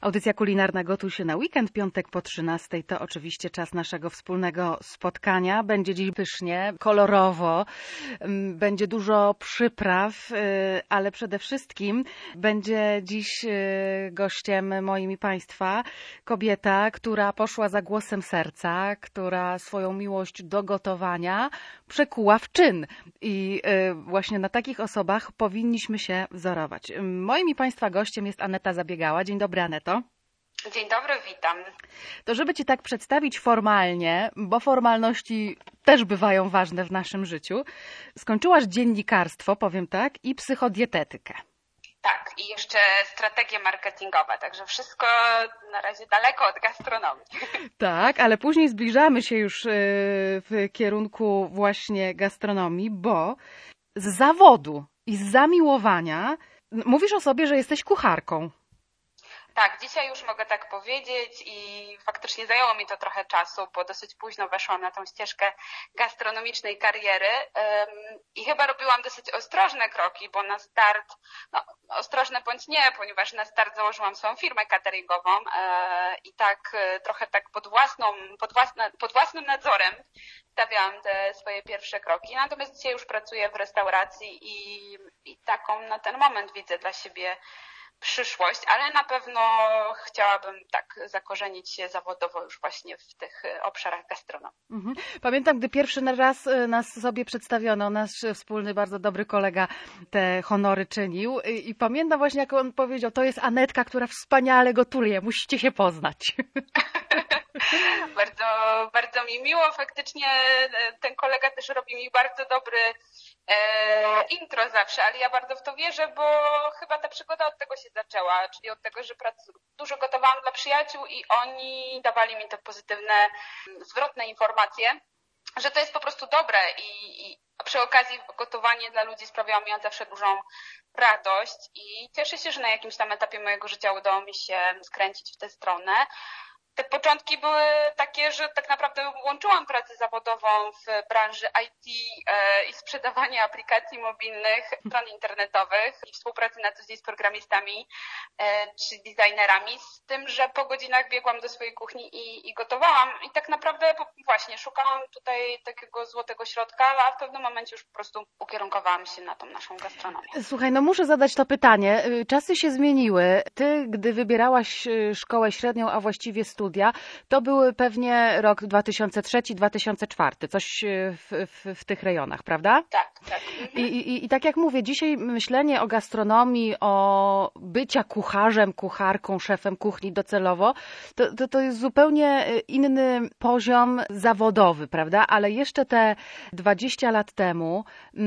Audycja kulinarna Gotuj się na weekend, piątek po 13:00 to oczywiście czas naszego wspólnego spotkania. Będzie dziś pysznie, kolorowo, będzie dużo przypraw, ale przede wszystkim będzie dziś gościem moim i Państwa kobieta, która poszła za głosem serca, która swoją miłość do gotowania przekuła w czyn. I właśnie na takich osobach powinniśmy się wzorować. Moim i Państwa gościem jest Aneta Zabiegała. Dzień dobry, Aneto. Dzień dobry, witam. To żeby Cię tak przedstawić formalnie, bo formalności też bywają ważne w naszym życiu, skończyłaś dziennikarstwo, powiem tak, i psychodietetykę. Tak, i jeszcze strategie marketingowe, także wszystko na razie daleko od gastronomii. Tak, ale później zbliżamy się już w kierunku właśnie gastronomii, bo z zawodu i z zamiłowania mówisz o sobie, że jesteś kucharką. Tak, dzisiaj już mogę tak powiedzieć i faktycznie zajęło mi to trochę czasu, bo dosyć późno weszłam na tą ścieżkę gastronomicznej kariery i chyba robiłam dosyć ostrożne kroki, bo na start, ostrożne bądź nie, ponieważ na start założyłam swoją firmę cateringową i tak trochę tak pod własnym nadzorem stawiałam te swoje pierwsze kroki. Natomiast dzisiaj już pracuję w restauracji i taką na ten moment widzę dla siebie przyszłość, ale na pewno chciałabym tak zakorzenić się zawodowo już właśnie w tych obszarach gastronomii. Pamiętam, gdy pierwszy raz nas sobie przedstawiono, nasz wspólny, bardzo dobry kolega te honory czynił i pamiętam właśnie, jak on powiedział, to jest Anetka, która wspaniale gotuje, musicie się poznać. Bardzo, bardzo mi miło. Faktycznie ten kolega też robi mi bardzo dobry intro zawsze, ale ja bardzo w to wierzę, bo chyba ta przygoda od tego się zaczęła, czyli od tego, że dużo gotowałam dla przyjaciół i oni dawali mi te pozytywne, zwrotne informacje, że to jest po prostu dobre i przy okazji gotowanie dla ludzi sprawiało mi zawsze dużą radość i cieszę się, że na jakimś tam etapie mojego życia udało mi się skręcić w tę stronę. Te początki były takie, że tak naprawdę łączyłam pracę zawodową w branży IT i sprzedawanie aplikacji mobilnych, stron internetowych i współpracy na co dzień z programistami czy designerami, z tym, że po godzinach biegłam do swojej kuchni i gotowałam i tak naprawdę właśnie szukałam tutaj takiego złotego środka, a w pewnym momencie już po prostu ukierunkowałam się na tą naszą gastronomię. Słuchaj, muszę zadać to pytanie. Czasy się zmieniły. Ty, gdy wybierałaś szkołę średnią, a właściwie studia, to były pewnie rok 2003-2004, coś w tych rejonach, prawda? Tak. I tak jak mówię, dzisiaj myślenie o gastronomii, o bycia kucharzem, kucharką, szefem kuchni docelowo, to jest zupełnie inny poziom zawodowy, prawda? Ale jeszcze te 20 lat temu,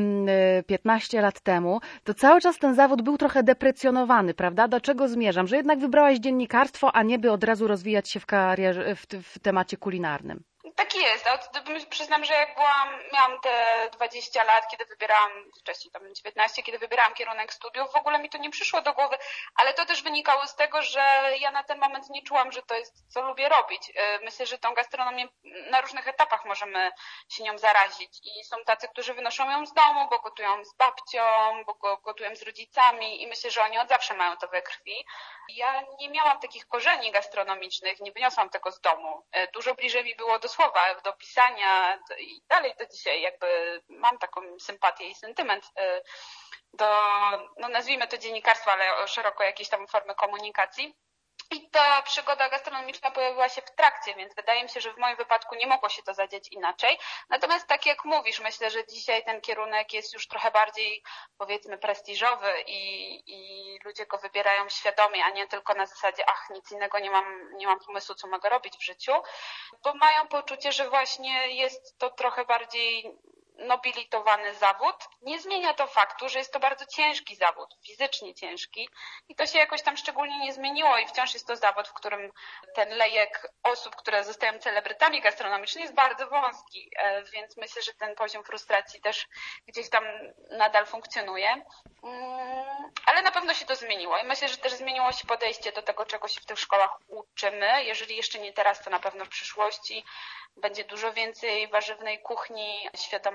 15 lat temu, to cały czas ten zawód był trochę deprecjonowany, prawda? Do czego zmierzam? Że jednak wybrałaś dziennikarstwo, a nie by od razu rozwijać się w karierze, w temacie kulinarnym. Tak jest. Przyznam, że jak miałam te 20 lat, kiedy wybierałam, wcześniej tam 19, kiedy wybierałam kierunek studiów, w ogóle mi to nie przyszło do głowy, ale to też wynikało z tego, że ja na ten moment nie czułam, że to jest, co lubię robić. Myślę, że tą gastronomię na różnych etapach możemy się nią zarazić i są tacy, którzy wynoszą ją z domu, bo gotują z babcią, bo gotują z rodzicami i myślę, że oni od zawsze mają to we krwi. Ja nie miałam takich korzeni gastronomicznych, nie wyniosłam tego z domu. Dużo bliżej mi było do słowa, do pisania i dalej do dzisiaj jakby mam taką sympatię i sentyment do, nazwijmy to dziennikarstwa, ale szeroko jakieś tam formy komunikacji. I ta przygoda gastronomiczna pojawiła się w trakcie, więc wydaje mi się, że w moim wypadku nie mogło się to zadziać inaczej. Natomiast tak jak mówisz, myślę, że dzisiaj ten kierunek jest już trochę bardziej, powiedzmy, prestiżowy i ludzie go wybierają świadomie, a nie tylko na zasadzie, nic innego nie mam pomysłu, co mogę robić w życiu, bo mają poczucie, że właśnie jest to trochę bardziej nobilitowany zawód. Nie zmienia to faktu, że jest to bardzo ciężki zawód, fizycznie ciężki i to się jakoś tam szczególnie nie zmieniło i wciąż jest to zawód, w którym ten lejek osób, które zostają celebrytami gastronomicznymi jest bardzo wąski, więc myślę, że ten poziom frustracji też gdzieś tam nadal funkcjonuje, ale na pewno się to zmieniło i myślę, że też zmieniło się podejście do tego, czego się w tych szkołach uczymy. Jeżeli jeszcze nie teraz, to na pewno w przyszłości będzie dużo więcej warzywnej kuchni, świadomego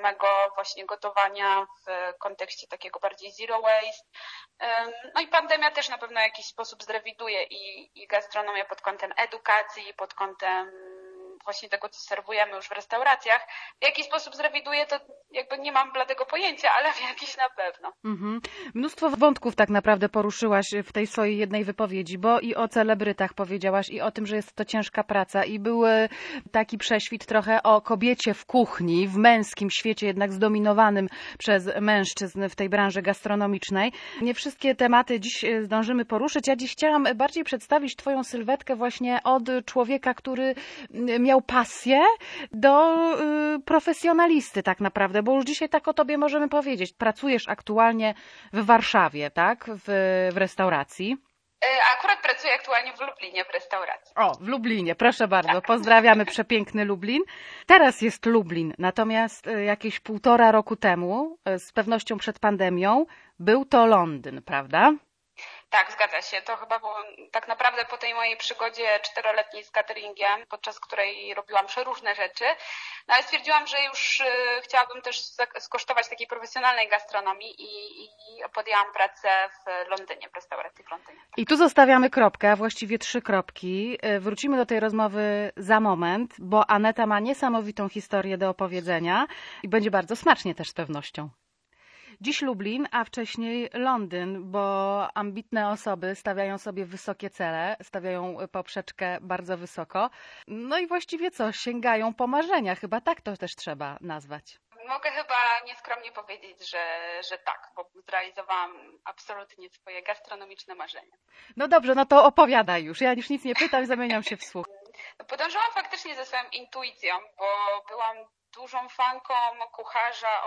świadomego właśnie gotowania w kontekście takiego bardziej zero waste. No i pandemia też na pewno w jakiś sposób zrewiduje i gastronomię pod kątem edukacji, pod kątem właśnie tego, co serwujemy już w restauracjach. W jaki sposób zrewiduje, to jakby nie mam bladego pojęcia, ale w jakiś na pewno. Mnóstwo wątków tak naprawdę poruszyłaś w tej swojej jednej wypowiedzi, bo i o celebrytach powiedziałaś, i o tym, że jest to ciężka praca, i był taki prześwit trochę o kobiecie w kuchni, w męskim świecie, jednak zdominowanym przez mężczyzn w tej branży gastronomicznej. Nie wszystkie tematy dziś zdążymy poruszyć. Ja dziś chciałam bardziej przedstawić Twoją sylwetkę właśnie od człowieka, który miał pasję do profesjonalisty tak naprawdę, bo już dzisiaj tak o Tobie możemy powiedzieć. Pracujesz aktualnie w Warszawie, tak? W restauracji. Akurat pracuję aktualnie w Lublinie w restauracji. O, w Lublinie, proszę bardzo. Pozdrawiamy przepiękny Lublin. Teraz jest Lublin, natomiast jakieś 1,5 roku temu, z pewnością przed pandemią, był to Londyn, prawda? Tak, zgadza się. To chyba było tak naprawdę po tej mojej przygodzie 4-letniej z cateringiem, podczas której robiłam przeróżne rzeczy. No ale stwierdziłam, że już chciałabym też skosztować takiej profesjonalnej gastronomii i podjęłam pracę w Londynie, w restauracji w Londynie. I tu zostawiamy kropkę, a właściwie 3 kropki. Wrócimy do tej rozmowy za moment, bo Aneta ma niesamowitą historię do opowiedzenia i będzie bardzo smacznie też z pewnością. Dziś Lublin, a wcześniej Londyn, bo ambitne osoby stawiają sobie wysokie cele, stawiają poprzeczkę bardzo wysoko. No i właściwie co? Sięgają po marzenia. Chyba tak to też trzeba nazwać. Mogę chyba nieskromnie powiedzieć, że tak, bo zrealizowałam absolutnie swoje gastronomiczne marzenia. No dobrze, no to opowiadaj już. Ja już nic nie pytam, zamieniam się w słuch. Podążyłam faktycznie ze swoją intuicją, bo byłam dużą fanką kucharza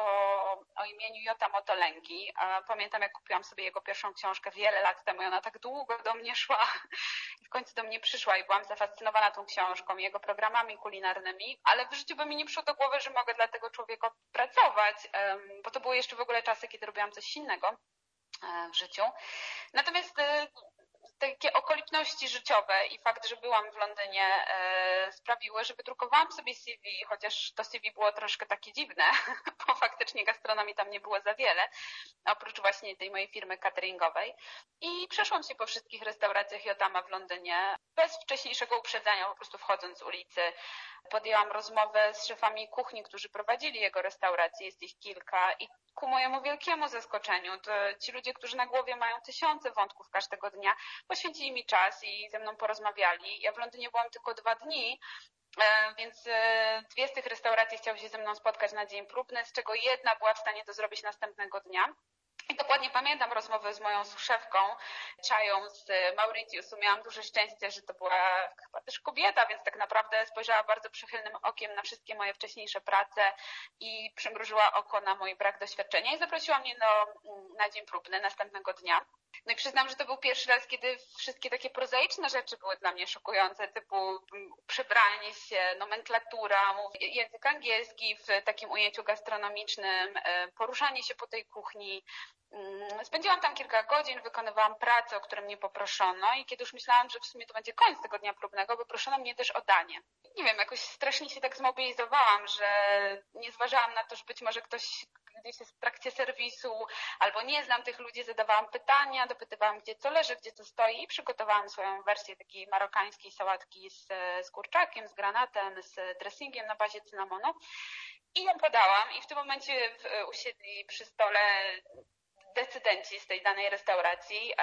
o imieniu Jota Motolengi. Pamiętam, jak kupiłam sobie jego pierwszą książkę wiele lat temu i ona tak długo do mnie szła i w końcu do mnie przyszła i byłam zafascynowana tą książką, jego programami kulinarnymi, ale w życiu by mi nie przyszło do głowy, że mogę dla tego człowieka pracować, bo to były jeszcze w ogóle czasy, kiedy robiłam coś innego w życiu. Natomiast takie okoliczności życiowe i fakt, że byłam w Londynie sprawiły, że wydrukowałam sobie CV, chociaż to CV było troszkę takie dziwne, bo faktycznie gastronomii tam nie było za wiele, oprócz właśnie tej mojej firmy cateringowej. I przeszłam się po wszystkich restauracjach Jotama w Londynie, bez wcześniejszego uprzedzenia, po prostu wchodząc z ulicy. Podjęłam rozmowę z szefami kuchni, którzy prowadzili jego restaurację, jest ich kilka i ku mojemu wielkiemu zaskoczeniu, to ci ludzie, którzy na głowie mają tysiące wątków każdego dnia, poświęcili mi czas i ze mną porozmawiali. Ja w Londynie byłam tylko 2 dni, więc 2 z tych restauracji chciały się ze mną spotkać na dzień próbny, z czego jedna była w stanie to zrobić następnego dnia. I dokładnie pamiętam rozmowę z moją szefką, Chają z Mauritiusu. Miałam duże szczęście, że to była chyba też kobieta, więc tak naprawdę spojrzała bardzo przychylnym okiem na wszystkie moje wcześniejsze prace i przymrużyła oko na mój brak doświadczenia i zaprosiła mnie na dzień próbny następnego dnia. No i przyznam, że to był pierwszy raz, kiedy wszystkie takie prozaiczne rzeczy były dla mnie szokujące, typu przebranie się, nomenklatura, język angielski w takim ujęciu gastronomicznym, poruszanie się po tej kuchni. Spędziłam tam kilka godzin, wykonywałam pracę, o którą mnie poproszono i kiedy już myślałam, że w sumie to będzie koniec tego dnia próbnego, poproszono mnie też o danie. Nie wiem, jakoś strasznie się tak zmobilizowałam, że nie zważałam na to, że być może ktoś gdzieś jest w trakcie serwisu albo nie znam tych ludzi, zadawałam pytania, dopytywałam, gdzie co leży, gdzie co stoi i przygotowałam swoją wersję takiej marokańskiej sałatki z kurczakiem, z granatem, z dressingiem na bazie cynamonu i ją podałam i w tym momencie usiedli przy stole decydenci z tej danej restauracji,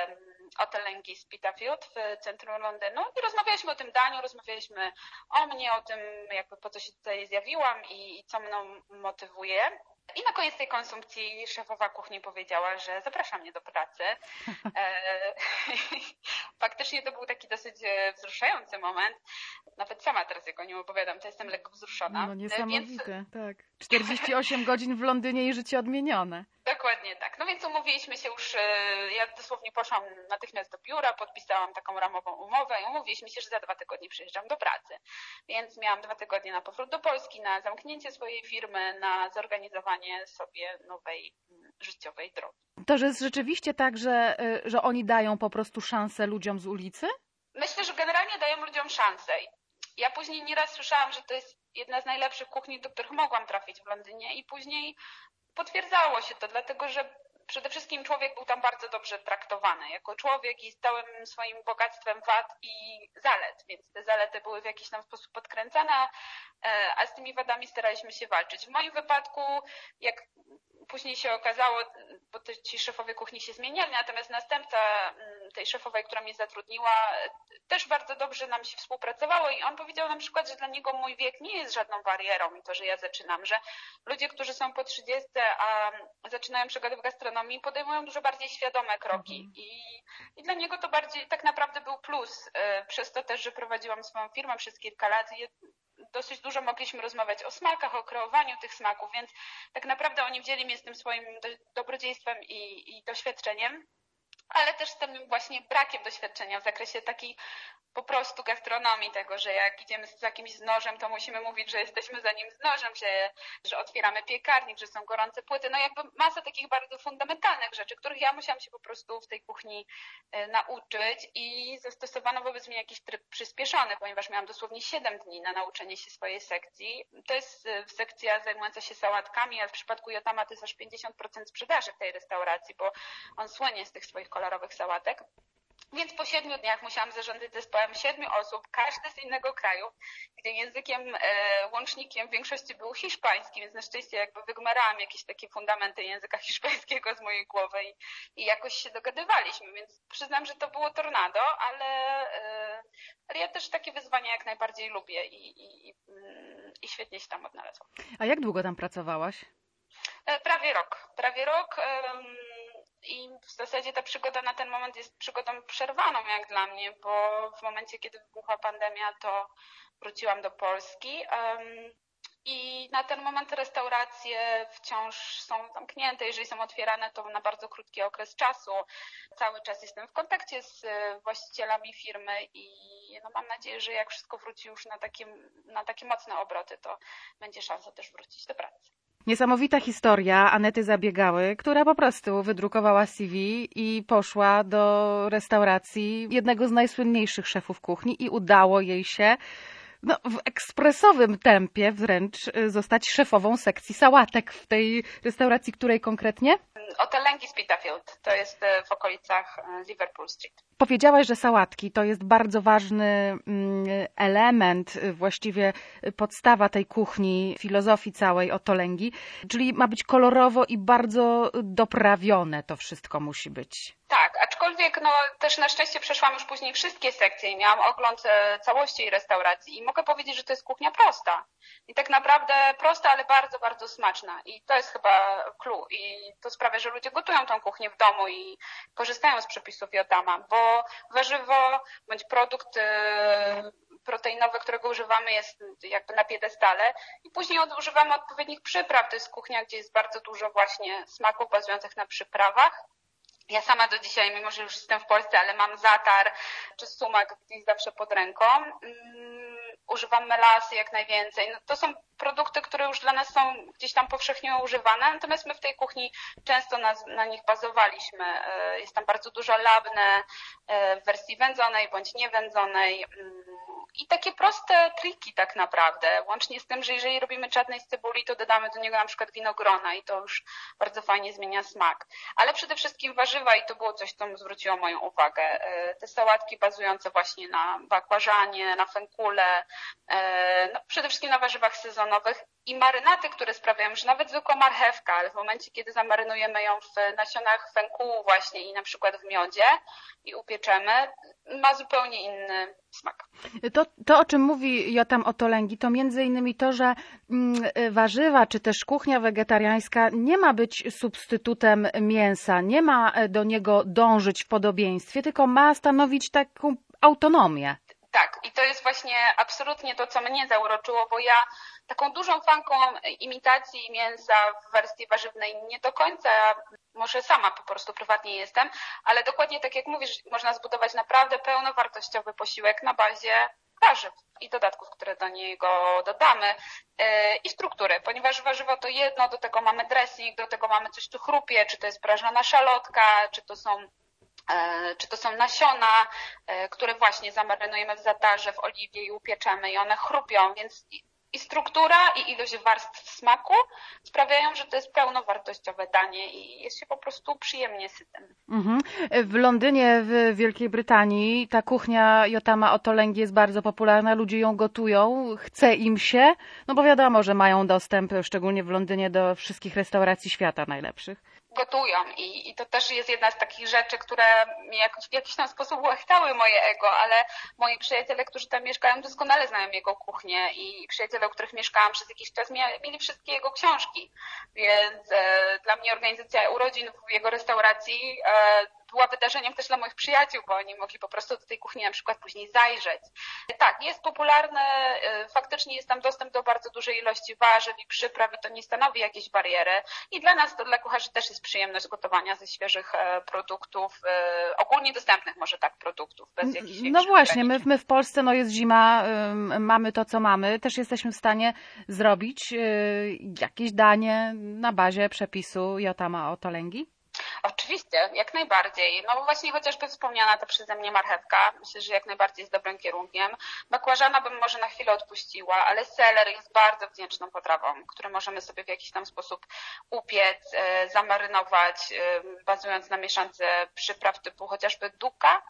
Ottolenghi z Spitalfield w centrum Londynu i rozmawialiśmy o tym daniu, rozmawialiśmy o mnie, o tym jakby po co się tutaj zjawiłam i co mną motywuje. I na koniec tej konsumpcji szefowa kuchni powiedziała, że zaprasza mnie do pracy. Faktycznie to był taki dosyć wzruszający moment. Nawet sama teraz jak o nim opowiadam, to jestem lekko wzruszona. No niesamowite, tak. 48 godzin w Londynie i życie odmienione. Dokładnie tak. No więc umówiliśmy się już, ja dosłownie poszłam natychmiast do biura, podpisałam taką ramową umowę i umówiliśmy się, że za 2 tygodnie przyjeżdżam do pracy. Więc miałam 2 tygodnie na powrót do Polski, na zamknięcie swojej firmy, na zorganizowanie sobie nowej życiowej drogi. To, że jest rzeczywiście tak, że oni dają po prostu szansę ludziom z ulicy? Myślę, że generalnie dają ludziom szansę. Ja później nieraz słyszałam, że to jest jedna z najlepszych kuchni, do których mogłam trafić w Londynie i później potwierdzało się to, dlatego że przede wszystkim człowiek był tam bardzo dobrze traktowany jako człowiek i z całym swoim bogactwem wad i zalet, więc te zalety były w jakiś tam sposób podkręcane, a z tymi wadami staraliśmy się walczyć. W moim wypadku, jak później się okazało, bo ci szefowie kuchni się zmieniali, natomiast następca tej szefowej, która mnie zatrudniła, też bardzo dobrze nam się współpracowało i on powiedział na przykład, że dla niego mój wiek nie jest żadną barierą i to, że ja zaczynam, że ludzie, którzy są po 30, a zaczynają przygodę w gastronomii, podejmują dużo bardziej świadome kroki i dla niego to bardziej tak naprawdę był plus. Przez to też, że prowadziłam swoją firmę przez kilka lat, dosyć dużo mogliśmy rozmawiać o smakach, o kreowaniu tych smaków, więc tak naprawdę oni wzięli mnie z tym swoim dobrodziejstwem i doświadczeniem, ale też z tym właśnie brakiem doświadczenia w zakresie takiej po prostu gastronomii, tego, że jak idziemy z jakimś nożem, to musimy mówić, że jesteśmy za nim z nożem, że otwieramy piekarnik, że są gorące płyty, no jakby masa takich bardzo fundamentalnych rzeczy, których ja musiałam się po prostu w tej kuchni nauczyć i zastosowano wobec mnie jakiś tryb przyspieszony, ponieważ miałam dosłownie 7 dni na nauczenie się swojej sekcji. To jest sekcja zajmująca się sałatkami, a w przypadku Jotama to jest aż 50% sprzedaży w tej restauracji, bo on słynie z tych swoich kolorowych sałatek. Więc po 7 dniach musiałam zarządzać zespołem 7 osób, każdy z innego kraju, gdzie językiem łącznikiem w większości był hiszpański, więc na szczęście jakby wygmerałam jakieś takie fundamenty języka hiszpańskiego z mojej głowy i jakoś się dogadywaliśmy, więc przyznam, że to było tornado, ale ja też takie wyzwania jak najbardziej lubię i świetnie się tam odnalazłam. A jak długo tam pracowałaś? Prawie rok. I w zasadzie ta przygoda na ten moment jest przygodą przerwaną jak dla mnie, bo w momencie, kiedy wybuchła pandemia, to wróciłam do Polski i na ten moment restauracje wciąż są zamknięte. Jeżeli są otwierane, to na bardzo krótki okres czasu. Cały czas jestem w kontakcie z właścicielami firmy i no mam nadzieję, że jak wszystko wróci już na takie mocne obroty, to będzie szansa też wrócić do pracy. Niesamowita historia Anety Zabiegały, która po prostu wydrukowała CV i poszła do restauracji jednego z najsłynniejszych szefów kuchni i udało jej się w ekspresowym tempie wręcz zostać szefową sekcji sałatek w tej restauracji, której konkretnie? Ottolenghi Spitalfield, to jest w okolicach Liverpool Street. Powiedziałaś, że sałatki to jest bardzo ważny element, właściwie podstawa tej kuchni, filozofii całej Ottolenghi, czyli ma być kolorowo i bardzo doprawione to wszystko musi być. Tak, aczkolwiek też na szczęście przeszłam już później wszystkie sekcje i miałam ogląd całości restauracji i mogę powiedzieć, że to jest kuchnia prosta. I tak naprawdę prosta, ale bardzo, bardzo smaczna. I to jest chyba clue. I to sprawia, że ludzie gotują tą kuchnię w domu i korzystają z przepisów Jotama, bo warzywo bądź produkt proteinowy, którego używamy, jest jakby na piedestale i później używamy odpowiednich przypraw. To jest kuchnia, gdzie jest bardzo dużo właśnie smaków bazujących na przyprawach. Ja sama do dzisiaj, mimo że już jestem w Polsce, ale mam zatar czy sumak gdzieś zawsze pod ręką. Używam melasy jak najwięcej. No to są produkty, które już dla nas są gdzieś tam powszechnie używane, natomiast my w tej kuchni często na nich bazowaliśmy. Jest tam bardzo dużo labne w wersji wędzonej bądź niewędzonej. I takie proste triki tak naprawdę, łącznie z tym, że jeżeli robimy czarnej z cebuli, to dodamy do niego na przykład winogrona i to już bardzo fajnie zmienia smak. Ale przede wszystkim warzywa i to było coś, co zwróciło moją uwagę. Te sałatki bazujące właśnie na bakłażanie, na fenkule, przede wszystkim na warzywach sezonowych i marynaty, które sprawiają, że nawet zwykła marchewka, ale w momencie, kiedy zamarynujemy ją w nasionach fenkułu właśnie i na przykład w miodzie i upieczemy, ma zupełnie inny smak. To, o czym mówi Jotam Ottolenghi, to między innymi to, że warzywa czy też kuchnia wegetariańska nie ma być substytutem mięsa, nie ma do niego dążyć w podobieństwie, tylko ma stanowić taką autonomię. Tak, i to jest właśnie absolutnie to, co mnie zauroczyło, bo ja taką dużą fanką imitacji mięsa w wersji warzywnej nie do końca, może sama po prostu prywatnie jestem, ale dokładnie tak jak mówisz, można zbudować naprawdę pełnowartościowy posiłek na bazie warzyw i dodatków, które do niego dodamy i struktury, ponieważ warzywo to jedno, do tego mamy dressing, do tego mamy coś, co chrupie, czy to jest prażona szalotka, czy to są czy to są nasiona, które właśnie zamarynujemy w zatarze, w oliwie i upieczemy i one chrupią, więc i struktura, i ilość warstw smaku sprawiają, że to jest pełnowartościowe danie i jest się po prostu przyjemnie sytym. W Londynie, w Wielkiej Brytanii ta kuchnia Jotama Ottolenghi jest bardzo popularna, ludzie ją gotują, chce im się, no bo wiadomo, że mają dostęp, szczególnie w Londynie, do wszystkich restauracji świata najlepszych. Gotują i to też jest jedna z takich rzeczy, które mi w jakiś tam sposób łechtały moje ego, ale moi przyjaciele, którzy tam mieszkają, doskonale znają jego kuchnię i przyjaciele, u których mieszkałam przez jakiś czas, mieli wszystkie jego książki, więc dla mnie organizacja urodzin w jego restauracji była wydarzeniem też dla moich przyjaciół, bo oni mogli po prostu do tej kuchni na przykład później zajrzeć. Tak, jest popularne, faktycznie jest tam dostęp do bardzo dużej ilości warzyw i przypraw i to nie stanowi jakiejś bariery. I dla nas, to dla kucharzy też jest przyjemność gotowania ze świeżych produktów, ogólnie dostępnych może tak produktów, bez jakichś No właśnie, my w Polsce, no jest zima, mamy to, co mamy, też jesteśmy w stanie zrobić jakieś danie na bazie przepisu Jotama Ottolenghi? Oczywiście, jak najbardziej. No właśnie chociażby wspomniana ta przeze mnie marchewka, myślę, że jak najbardziej jest dobrym kierunkiem. Bakłażana bym może na chwilę odpuściła, ale seler jest bardzo wdzięczną potrawą, które możemy sobie w jakiś tam sposób upiec, zamarynować, bazując na mieszance przypraw typu chociażby duka.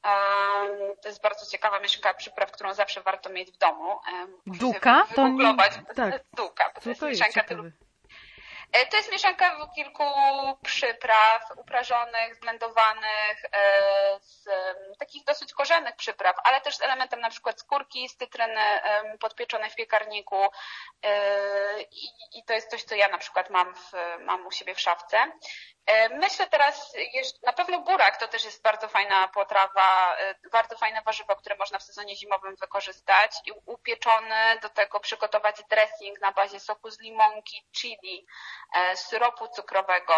To jest bardzo ciekawa mieszanka przypraw, którą zawsze warto mieć w domu. Duka? Wygooglować. Tak. Duka, bo to jest mieszanka typu. To jest mieszanka kilku przypraw uprażonych, zblendowanych, z takich dosyć korzennych przypraw, ale też z elementem na przykład skórki z cytryny podpieczonej w piekarniku i to jest coś, co ja na przykład mam u siebie w szafce. Myślę teraz, na pewno burak to też jest bardzo fajna potrawa, bardzo fajne warzywo, które można w sezonie zimowym wykorzystać i upieczony, do tego przygotować dressing na bazie soku z limonki, chili, syropu cukrowego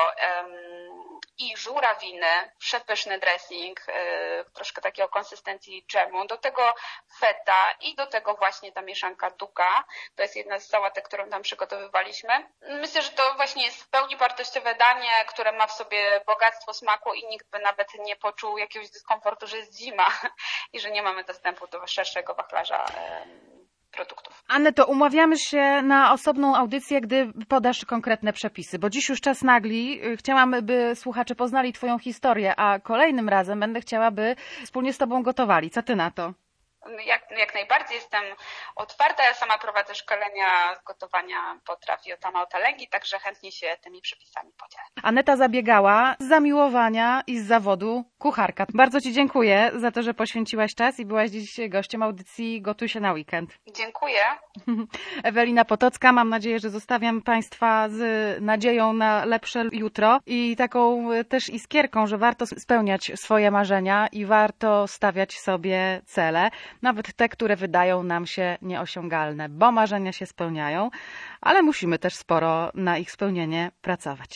i żurawiny, przepyszny dressing, troszkę takiego konsystencji dżemu, do tego feta i do tego właśnie ta mieszanka duka. To jest jedna z sałatek, którą tam przygotowywaliśmy. Myślę, że to właśnie jest w pełni wartościowe danie, które ma w sobie bogactwo smaku i nikt by nawet nie poczuł jakiegoś dyskomfortu, że jest zima i że nie mamy dostępu do szerszego wachlarza produktów. Anneto, umawiamy się na osobną audycję, gdy podasz konkretne przepisy, bo dziś już czas nagli. Chciałam, by słuchacze poznali Twoją historię, a kolejnym razem będę chciała, by wspólnie z Tobą gotowali. Co Ty na to? Jak najbardziej jestem otwarta. Ja sama prowadzę szkolenia z gotowania potraw Jotama Ottolenghi, także chętnie się tymi przepisami podzielę. Aneta Zabiegała z zamiłowania i z zawodu kucharka. Bardzo Ci dziękuję za to, że poświęciłaś czas i byłaś dziś gościem audycji Gotuj się na weekend. Dziękuję. Ewelina Potocka, mam nadzieję, że zostawiam Państwa z nadzieją na lepsze jutro i taką też iskierką, że warto spełniać swoje marzenia i warto stawiać sobie cele. Nawet te, które wydają nam się nieosiągalne, bo marzenia się spełniają, ale musimy też sporo na ich spełnienie pracować.